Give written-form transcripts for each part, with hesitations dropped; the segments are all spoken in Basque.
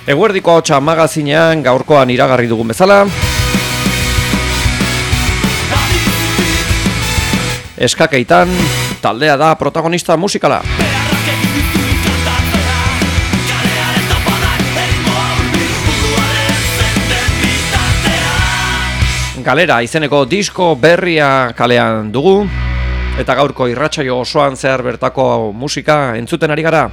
Eguerdiko Ahotsa magazinean gaurkoan iragarri dugun bezala, eskakeitan taldea da protagonista musikala. Galera izeneko disko berria kalean dugu, eta gaurko irratsaio osoan zehar bertako musika entzuten ari gara.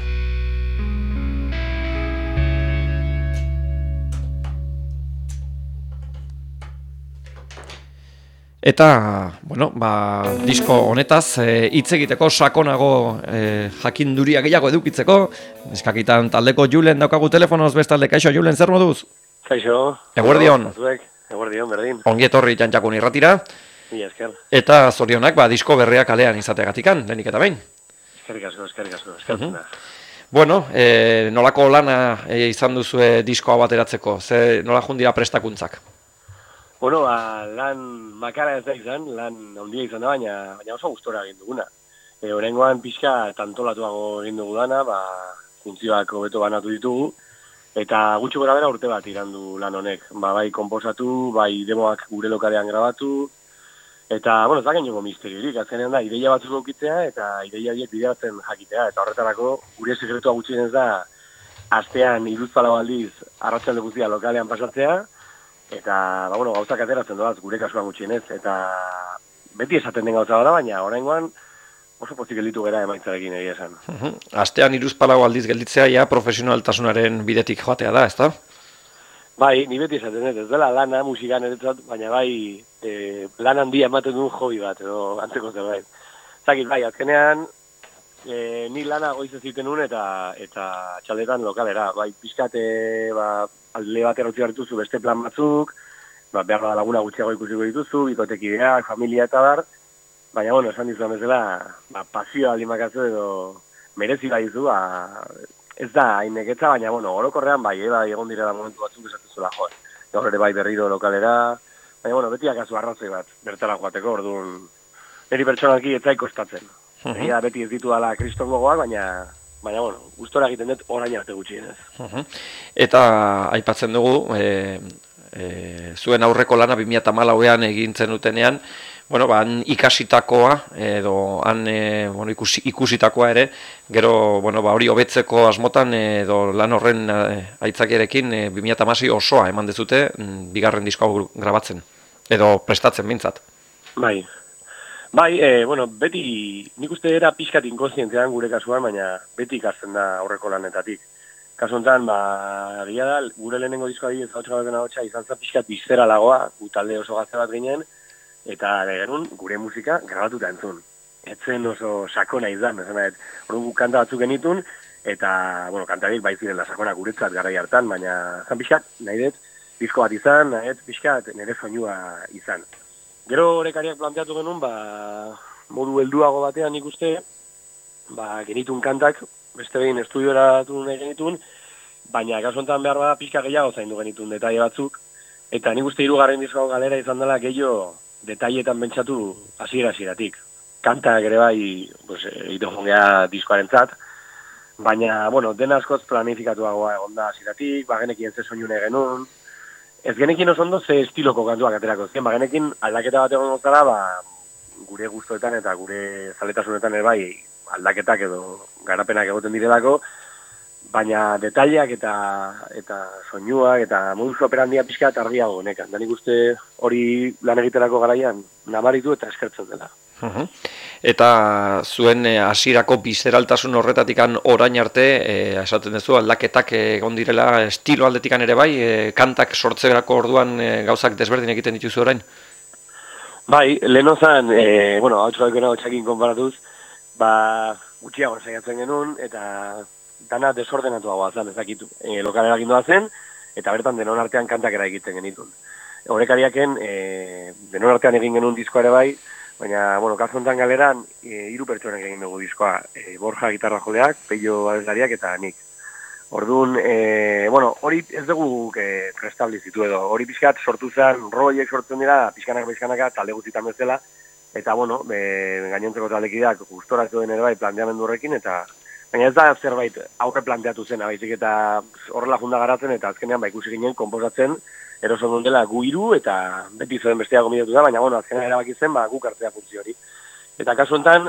Eta, disko honetaz hitz egiteko sakonago jakinduria gehiago edukitzeko, eskakitan taldeko Julen daukagu telefonoz bestalde. Kaixo, Julen, zer moduz? Kaixo. Eguerdion. Eguerdion, berdin. Ongi etorri Jantxakun irratira. Mila esker. Eta zorionak, disko berria kalean izateagatikan, lehenik eta behin. Eskerrik asko, eskertzen da. Bueno, nolako lana izan duzue diskoa bateratzeko? Nola jundira prestakuntzak? Bueno, lan makara ez da izan, lan handia izan da, baina oso gustora egin duguna. Horrengoan pixka tantolatuago egin dugu dana, funtzioak hobeto banatu ditugu, eta gutxi gora bera urte bat irandu lan honek. Bai konposatu, bai demoak gure lokalean grabatu, eta, ez da geniogo misteriorik, azkenean da, ideia batzuk aukitzea, eta ideia horiek bideratzen jakitea, eta horretarako gure sekretua gutxienez da, astean 3-4 aldiz arratsalde guztia lokalean pasatzea, eta, gauzak ateratzen doaz, gure kasuan gutxienez, eta beti esaten den gauza bada, baina oraingoan oso pozik gelditu gara emaitzarekin egia esan. Astean 3-4 aldiz gelditzea, ja profesionaltasunaren bidetik joatea da, ezta? Bai, ni beti esaten ez dela lana, musikan eretzat, baina bai, lan handia ematen duen hobi bat, edo antzeko zerbait. Zakit, bai, azkenean, ni lana goiz ez egiten nuen, eta txaldetan lokalera, bai, pixkate, alde batera utzi dituzu beste plan batzuk, behar da laguna gutxiago ikusiko dituzu, bikotekideak, familia eta bar, baina, esan dizuan bezala, pasioa aldimakatzu edo merezi baizu, ez da haineketza, baina, orokorrean bai, egon direla momentu batzuk esatezuela, gaur ere bai berriro lokalera, baina, beti akazu arrazoi bat, bertara joateko, orduan, niri pertsonalki ez zaik kostatzen. Egia beti ez ditu dala kriston gogoak, baina, gustora egiten dut orain arte gutxienez. Eta aipatzen dugu, zuen aurreko lana 2014an egin zenutenean, han ikasitakoa, edo han ikusitakoa ere, gero hori hobetzeko asmotan, edo lan horren aitzakiarekin 2016 osoa eman dezute, bigarren diskoa grabatzen, edo prestatzen bintzat. Bai, beti nik uste era pixkat inkonstientzean gure kasuan, baina beti ikasten da aurreko lanetatik. Kasu honetan, egia da, gure lehenengo diskoa Ahotsa izan zen pixkat bizeralagoa, gu talde oso gazte bat ginen, eta genuen gure musika grabatuta entzun. Etzen oso sakona izan, orduan kanta batzuk genitun, eta, kantarik bai zirela sakona guretzat garai hartan, baina zan pixkat, nahi dut, disko bat izan, nahi dut pixkat nire soinua izan. Gero horrekariak planteatu genuen, modu helduago batean ikuste, genitun kantak, beste behin estudioratu nahi genitun, baina kasu honetan behar bada pixka gehiago zaindu genitun detaile batzuk, eta nik uste 3. diskoa galera izan dela gehiago detailetan bentsatu hasiera-hasieratik. Kantak ere bai, egiten jongea diskoarentzat, baina, dena askoz planifikatuagoa egon da hasieratik, genekien ze soinu nahi genuen, ez genekin oso ondo ze estiloko kantuak aterako zien, genekin aldaketa bat egon gozara, gure gustoetan eta gure zaletasunetan ere bai aldaketak edo garapenak egoten direlako, baina detaileak eta soinuak eta modus operandia pixka argiago honekan. Da nik uste hori lan egiterako garaian nabaritu eta eskertzen dela. Eta zuen hasierako bizeraltasun horretatikan orain arte, esaten duzu, aldaketak egon direla estilo aldetikan ere bai, kantak sortzerako orduan gauzak desberdin egiten dituzu orain? Bai, lehenozan, Ahotsakin konparatuz, gutxiago saiatzen genuen, eta dana desordenatuagoa zen, ezakitu. Lokalera gindoa zen, eta bertan denon artean kantak egiten genitun. Horrekariaken, denon artean egin genuen diskoa ere bai, baina, kasu honetan galeran, 3 pertsonek egin dugu diskoa. Borja gitarra joleak, Peio abeslariak eta nik. Orduan, hori ez dugu prestablizitu edo. Hori pixkat sortu zen, roiek sortzen dira, pixkanaka, talde guztietan bezala, eta, gainontzeko taldekideak gustoratu den ere bai planteamendu horrekin, eta Baina ez da zerbait aurre planteatu zena, baizik eta horrela junda garatzen, eta azkenean ikusi ginen konposatzen, eroso dela gu hiru eta beti zoen bestea gomidatu da, baina azkenean erabaki zen guk hartzea funtzio hori. Eta kasu honetan,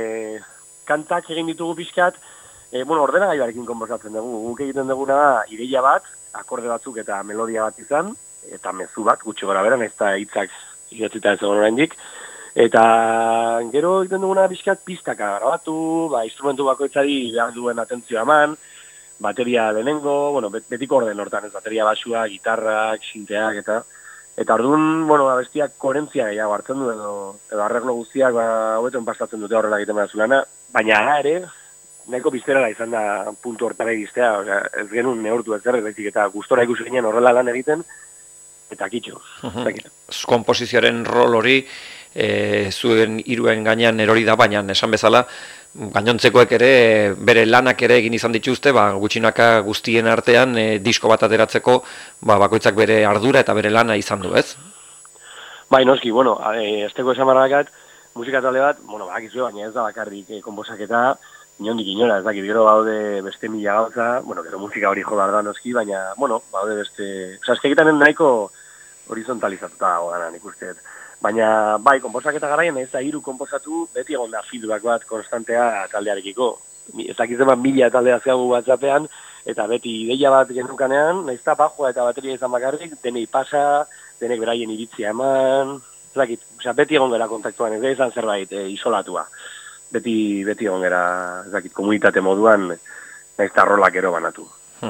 kantak egin ditugu pixkat, ordenagailuarekin konposatzen dugu. Guk egiten duguna da, ideia bat, akorde batzuk eta melodia bat izan, eta mezu bat, gutxi gora beran, ez da hitzak idatzita ez egon oraindik. Eta gero egiten duguna pixkat pistaka grabatu, instrumentu bakoitzari behar duen atentzioa eman, bateria lehenengo, betiko orden hortan, ez bateria basua, gitarrak, sinteak eta orduan, bestiak koherentzia gehiago hartzen du edo arreglo guztiak hobeto pasatzen dute horrela egiten behar zulana, baina ere, nahiko bizterara izan da puntu hortara egistea, ez genuen neurtu ez baizik eta gustora ikusi ginen horrela lan egiten, eta kitxo. Komposizioaren rol hori, zuen hiruen gainean erori da, baina esan bezala, gainontzekoek ere, bere lanak ere egin izan dituzte, gutxinaka guztien artean, disko bat ateratzeko, bakoitzak bere ardura eta bere lana izan du, ez? Bai, noski, esteko esan barrakat, musika talde bat, bakizue, baina ez da bakarrik konposaketa, inondik inora, ez dakit, gero baude beste mila gauza, gero musika hori jo behar da noski, baina, baude beste... Osa, eskegitan nahiko horizontalizatuta dago gana, nik usteet. Baina, konposaketa garaian, ez da hiru konposatu, beti egon da feedback bat konstantea taldearekiko. Ez dakitzen bat 1000 taldea zeagu WhatsAppean, eta beti ideia bat genukanean, nahiz da bajua eta bateria izan bakarrik, denei pasa, denek beraien iritzia eman, ez dakit, beti egon gara kontaktuan, ez da izan zerbait isolatua. Beti egon gara, ez dakit, komunitate moduan, nahiz da rolak ero banatu.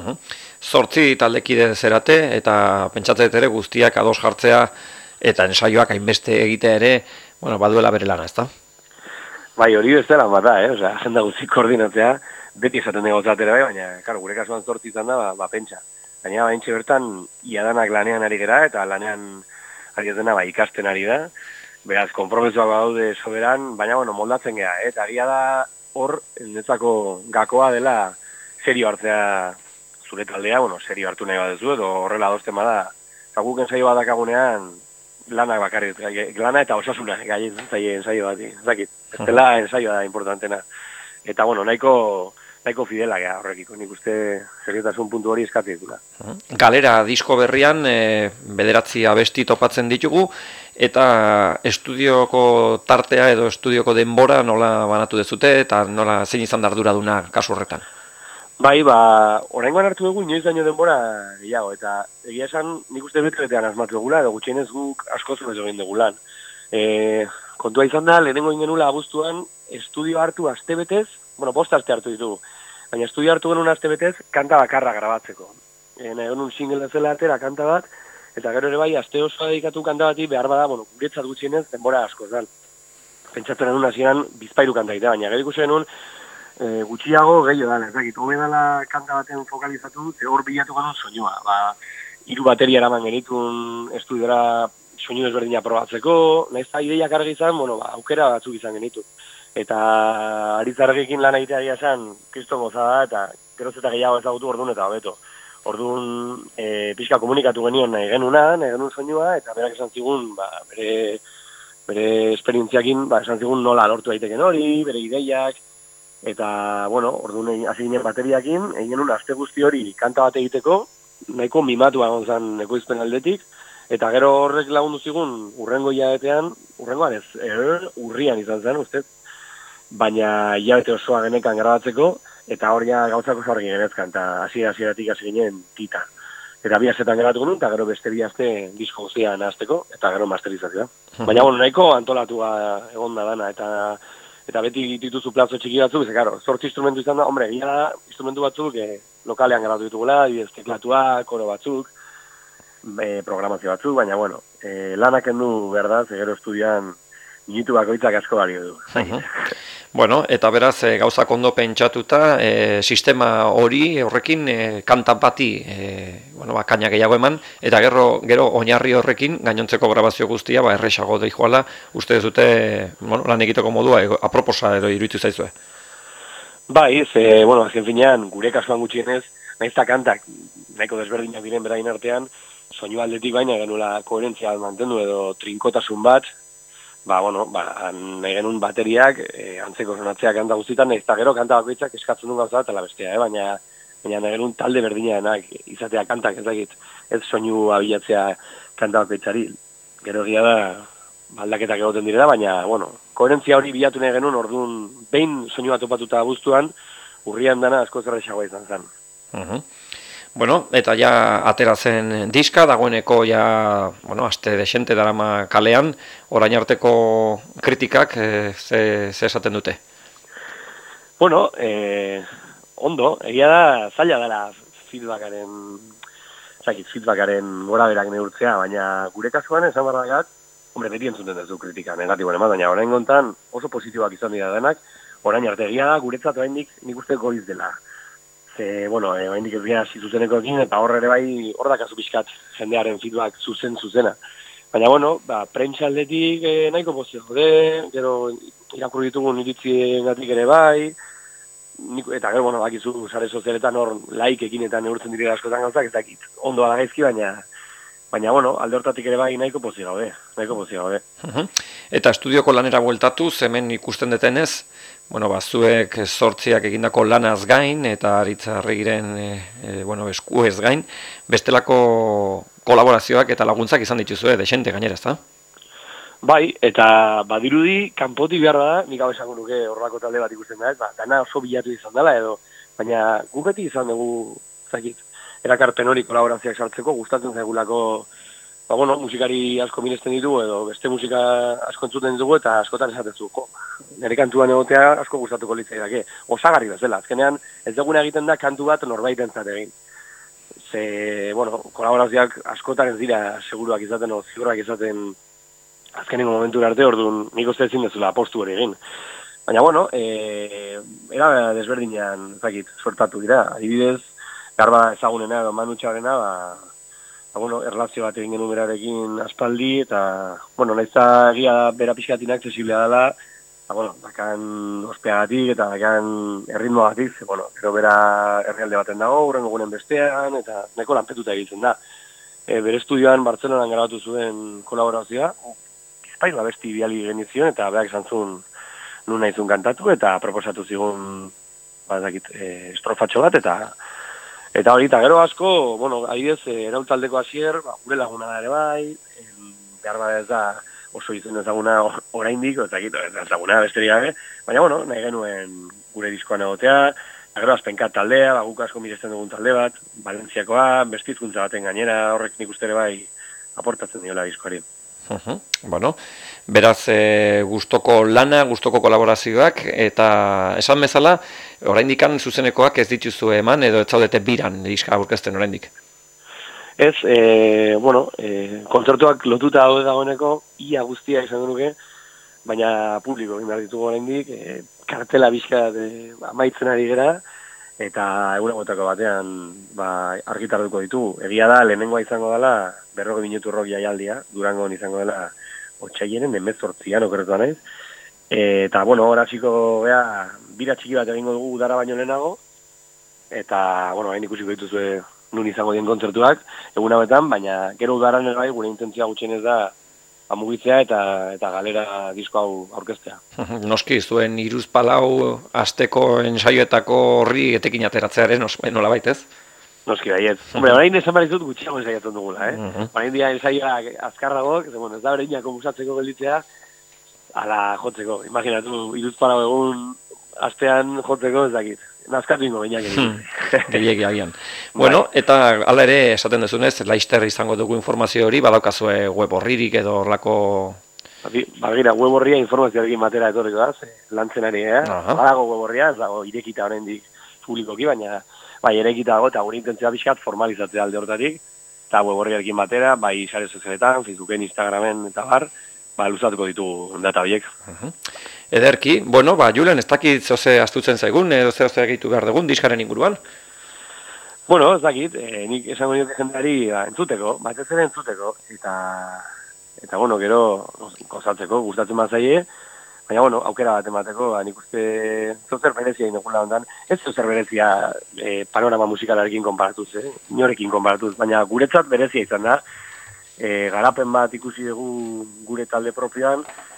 8 taldekide zerate, eta pentsatzet ere guztiak ados jartzea, eta ensaioak hainbeste egitea ere, baduela bere lana, ezta? Bai, hori bezala bat da, agenda guzti koordinatzea, beti esaten dugu zatera bai, baina, gure kasuan 8 izan da, pentsa. Baina, baintxe bertan, iadanak lanean ari gera, eta lanean ari dena, ikasten ari da, beraz, konpromesoak badaude soberan, baina, moldatzen gea, eta agia da hor, netzako gakoa dela, serio hartzea zure taldea, serio hartu nahi badezu, edo horrela adosten bada, guk ensaio bat dakagunean, lanak bakarrik, lana eta osasuna gaietzen zaie ensaio bat, zakit. Ez dela ensaioa da importantena. Eta, nahiko fidela gea horrekiko, nik uste seriotasun puntu hori eskatzen dutela. Galera disko berrian, 9 abesti topatzen ditugu, eta estudioko tartea edo estudioko denbora nola banatu dezute, eta nola zein izan darduraduna kasu horretan? Bai, oraingoan hartu dugu inoiz daño denbora gehiago, eta egia esan nik uste bete-betean asmatu dugula, edo gutxienez guk asko zuen egin dugulan. Kontua izan da, lehenengo ingenula abuztuan, estudio hartu astebetez, 5 aste hartu ditugu, baina estudio hartu genuen astebetez, kanta bakarra grabatzeko. Egon single zela atera kanta bat, eta gero ere bai, aste osoa dedikatu kanta bati behar bada, guretzat gutxienez denbora asko zan. Pentsatzen genuen hasieran bizpairu kanta egitea, baina gero ikusi genuen, gutxiago gehiago dala, ez dakit, hobe dala kanta baten fokalizatu, ze hor bilatu genuen soinua. 3 bateria eraman genitun estudiora soinu desberdina probatzeko, nahiz da ideiak argi izan, aukera batzuk izan genitu. Eta aritzargekin lan egitea esan, kriston goza da, eta geroz eta gehiago ezagutu orduan eta hobeto. Orduan, pixka komunikatu genuen nahi genuen soinua, eta berak esan zigun, bere esperientziakin, esan zigun nola lortu daiteken hori, bere ideiak, eta, orduan hasi ginen bateriakin, egin genuen aste guzti hori kanta bat egiteko, nahiko mimatua gontzan ekoizpen aldetik, eta gero horrek lagundu zigun urrengo hilabetean, urrian izan zen, ustez, baina hilabete osoa genekan grabatzeko, eta hor ja gauzako zargi genezkan, eta hasieratik hasi ginen tita. Eta 2 astetan grabatu genuen, eta gero beste 2 aste disko guztia nahazteko, eta gero masterizazioa. Baina, nahiko antolatua egon da dana, eta beti dituzu plazo txiki batzuk, ze, 8 instrumentu izan da, instrumentu batzuk lokalean grabatu ditugula, teklatuak, koro batzuk, programazio batzuk, baina, lanak endu, berdaz, gero estudian minutu bakoitzak asko balio du. Eta beraz, gauzak ondo pentsatuta, sistema hori horrekin kanta bati kaina gehiago eman, eta gero oinarri horrekin gainontzeko grabazio guztia erresago doijoala, uste dute lan egiteko modua aproposa edo iruditu zaizue. Bai, azken finean, gure kasuan gutxienez, nahiz eta kantak nahiko desberdinak diren berain artean, soinu aldetik baina genuela koherentzia mantendu edo trinkotasun bat, bueno, nahi genuen bateriak, antzeko sonatzea kanta guztietan, ez da gero kanta bakoitzak eskatzen duen gauza eta la bestea, baina nahi genuen talde berdina denak, izatea kantak ez dakit, ez soinu abilatzea kanta bakoitzari. Gero egia da, aldaketak egoten direla, baina, bueno, koherentzia hori bilatu nahi genuen, orduan, behin soinua topatuta guztuan, urrian dana asko zerrexagoa izan zen. Bueno, eta ja atera zen diska, dagoeneko ja, bueno, aste desente darama kalean, orain arteko kritikak ze esaten dute? Bueno, ondo, egia da, zaila dela feedbackaren gora berak neurtzea, baina gure kasuan esan barragat, hombre, beti entzuten duzu kritika negatiboan eman, baina orain gontan oso positiboak izan dira denak, orain arte egia da, guretzat oraindik nik uste goiz dela. Bueno, oraindik ez gara zuzenekoekin, eta hor ere bai, hor dakazu pixkat jendearen feedback zuzena. Baina, bueno, prentsa aldetik nahiko pozio jode, gero irakurri ditugun iritziengatik ere bai, eta gero, bueno, bakizu sare sozialetan hor laikekin eta neurtzen dira askotan gauzak, ez dakit ondo ala gaizki, baina, bueno, alde hortatik ere bai nahiko pozio gaude. Eta estudioko lanera bueltatu, hemen ikusten detenez, bueno, zuek sortziak egindako lanaz gain, eta Aritz Arregiren eskuez gain, bestelako kolaborazioak eta laguntzak izan dituzue, desente gainera, ezta? Bai, eta badirudi, kanpotik behar da, nik hau esango nuke horrelako talde bat ikusten da, dana oso bilatu izan dela edo, baina guk beti izan dugu, erakarpen hori kolaborazioak sartzeko, gustatzen zaigulako, musikari asko miresten ditugu edo beste musika asko entzuten ditugu eta askotan esaten zuko. Nire kantuan egotea asko gustatuko litzaidake. Osagarri bezala, azkenean ez duguna egiten da kantu bat norbaitentzat egin. Kolaborazioak askotan ez dira seguruak izaten o ziurrak izaten azkenengo momentu arte, orduan nik uste ezin dezula apostu hori egin. Baina, era desberdinean, suertatu dira. Adibidez, Garba ezagunena edo Manutxarena, erlazio bat egin genuen berarekin aspaldi, eta, nahiz egia bera pixkat inaccesiblea dela, bakan ospeagatik eta bakan erritmoagatik, gero bera herrialde baten dago, urrengo gunen bestean, eta nahiko lanpetuta egiten da. Bere estudioan Bartzelonan grabatu zuen kolaborazioa, Bizpahiru abesti biali genizion, eta berak esan zuen nun nahizun kantatu, eta proposatu zigun estrofatxo bat, eta hori, eta gero asko, adibidez, erautaldeko hasier, gure laguna da ere bai, behar bada ez da oso izen ezaguna oraindik, ez ezaguna besterik gabe, baina, nahi genuen gure diskoan egotea, gero azpenkat taldea, guk asko miresten dugun talde bat, Valentziakoa, bestizkuntza baten gainera, horrek nik uste ere bai aportatzen diola diskoari. Beraz, gustoko lana, gustoko kolaborazioak, eta esan bezala, oraindikan zuzenekoak ez dituzu eman, edo ez zaudete biran diska aurkezten oraindik? Ez, kontzertuak lotuta daude dagoeneko, ia guztia izan duke, baina publiko egin behar ditugu oraindik, kartela bizkat amaitzen ari gera, eta egunagotako batean argitarduko ditugu. Egia da, lehenengoa izango dela, 40 minutu rock jaialdia, Durangon izango dela, otsailaren 18an okerretu naiz. Eta, hor hasiko gea, bira txiki bat egingo dugu udara baino lehenago, eta, hain ikusiko dituzue nun izango dien kontzertuak, egun hauetan, baina gero udaran ere bai, gure intentzia gutxienez da, amugitzea eta galera disko hau aurkeztea. Noski, zuen 3-4 asteko ensaioetako horri etekin ateratzearen nola baitez? Noski baiet. Hombre, orain esan barizut gutxiago ensaiatzen dugula, Orain dia ensaioak azkarrago, ez da bereinak musatzeko gelditzea, ala jotzeko. Imaginatu, 3-4 egun astean jotzeko ez dakit. Nazkatu ingo bainak egin. Gehiegi agian. Bueno, eta hala ere, esaten duzunez, laizter izango dugu informazio hori, badaukazue web horririk edo horlako... Bagira, web horria informazioarekin batera etorriko da, lantzen ari, badago web horria, ez dago irekita horrendik publikoki, baina irekita dago, eta gure intentzioa pixkat formalizatzea alde hortatik, eta web horriarekin batera, bai sare sozialetan, Facebooken, Instagramen, eta luzatuko ditugu data horiek. Ederki, Julen, ez dakit zoze astutzen zaigun, edo zer egitu behar dugun, diskaren inguruan? Ez dakit, nik esango nioke jendeari entzuteko, batez ere entzuteko, eta gero gozatzeko, gustatzen bat zaie, baina, aukera bat emateko, nik uste zozer berezia inokula ondan, ez zozer berezia panorama musikalarekin konparatuz, inorekin konparatuz, baina guretzat berezia izan da, garapen bat ikusi dugu gure talde propioan,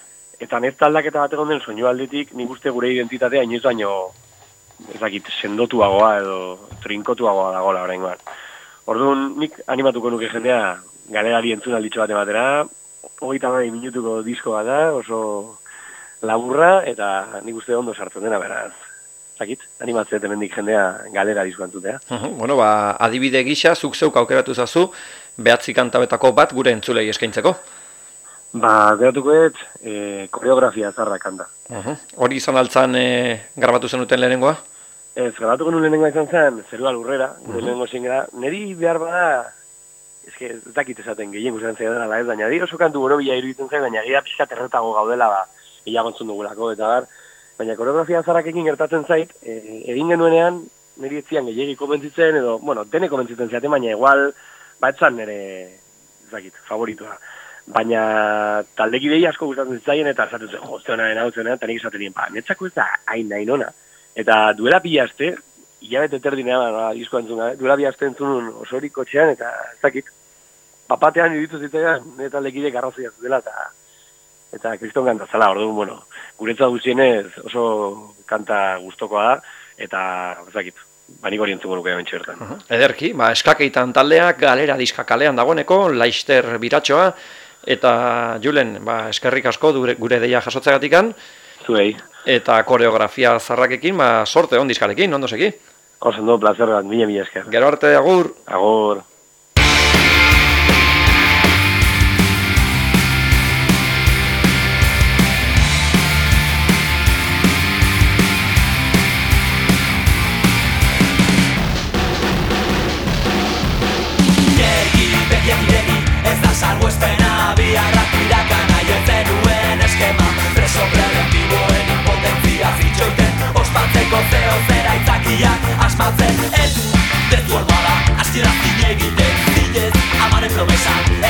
Eta ez aldaketa bat egon den soinu aldetik, nik uste gure identitatea inoiz baino, ez dakit, sendotuagoa edo trinkotuagoa dagoela oraingoan. Orduan, nik animatuko nuke jendea galerari entzun alditxo bat ematera, 32 minutuko diskoa da, oso laburra, eta nik uste ondo sartzen dena, beraz. Zakit, animatzea hemendik jendea galera diskoa entzutea. Bueno, adibide gisa, zuk zeuk aukeratu zazu, 9 kantabetako bat gure entzulei eskaintzeko. Geratukoet, koreografia zarra kanta. Hori izan altzan grabatu zenuten lehenengoa? Ez, grabatuko nuen lehenengoa izan zen, Zerua Lurrera, lehenengo zingera. Neri behar bada, ez dakit esaten gehien guztian zeidan ala ez, baina oso kantu borobila iruditzen zain, baina gira pixka terretago gaudela, gehiagontzun dugulako, eta baina koreografia zarrakekin gertatzen zait, egin genuenean, niri etzian gehiagi komentzitzen, edo, bueno, dene komentzitzen ziaten, baina igual, etzan nire, ez dakit, favoritua. Baina taldekidei asko gustatzen zitzaien eta esaten zen, jo, zeonaren hau zeonaren, eta nik esaten nien, netzako ez da hain nahi nona. Eta duela bi aste, hilabete terdinean, disko entzun gabe, duela bi aste entzun osoriko txean, eta ez dakit, papatean iruditu zitzaidan, nire taldekide garrazia zutela, eta kriston kanta zela, orduan, bueno, guretzat guztienez oso kanta gustokoa da, eta ez dakit, banik hori entzuko nuke hemen txertan. Ederki, eskakeitan taldeak, galera diska kalean dagoeneko, Laister biratxoa, eta Julen, eskerrik asko gure deia jasotzegatikan. Zuei. Eta koreografia zarrakekin, sorte on diskarekin, ondo seki? Oso plazer bat, mila esker. Gero arte, agur. Agur. Salbuespena biharrak irakana joetzen nuen eskema preso preventiboen impotentzia zitxoiten ospatzeko zeo zera itzakiak asmatzen edu dezu albada astiera zine egiten zinez amaren promesak